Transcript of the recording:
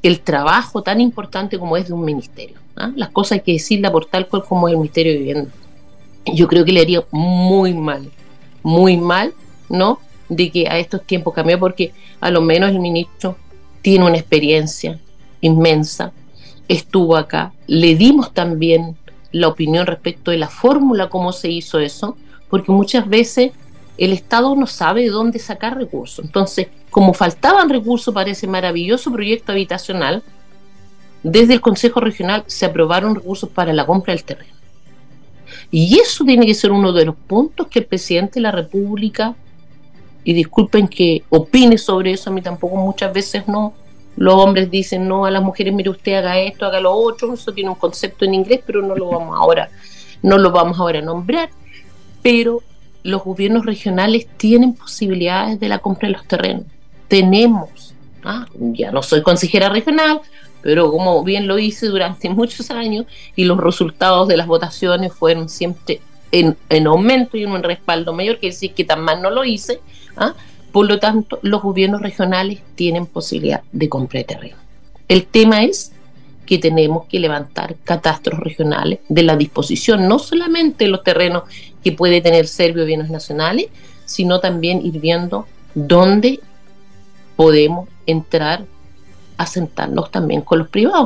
el trabajo tan importante como es de un ministerio. ¿Ah? Las cosas hay que decirlas por tal cual como es el Ministerio de Vivienda. Yo creo que le haría muy mal, ¿no? De que a estos tiempos cambió, porque a lo menos el ministro tiene una experiencia inmensa, estuvo acá, le dimos también la opinión respecto de la fórmula, cómo se hizo eso, porque muchas veces el Estado no sabe de dónde sacar recursos. Entonces, como faltaban recursos para ese maravilloso proyecto habitacional, desde el Consejo Regional se aprobaron recursos para la compra del terreno. Y eso tiene que ser uno de los puntos que el presidente de la República, y disculpen que opine sobre eso, a mí tampoco muchas veces no, los hombres dicen no a las mujeres, mire usted haga esto, haga lo otro, eso tiene un concepto en inglés, pero no lo vamos ahora a nombrar, pero los gobiernos regionales tienen posibilidades de la compra de los terrenos. Tenemos, ya no soy consejera regional, pero como bien lo hice durante muchos años, y los resultados de las votaciones fueron siempre en aumento y en un respaldo mayor, que decir que tan mal no lo hice. Por lo tanto, los gobiernos regionales tienen posibilidad de compra de terreno. El tema es que tenemos que levantar catastros regionales de la disposición, no solamente los terrenos que puede tener Servio Bienes Nacionales, sino también ir viendo dónde podemos entrar a sentarnos también con los privados.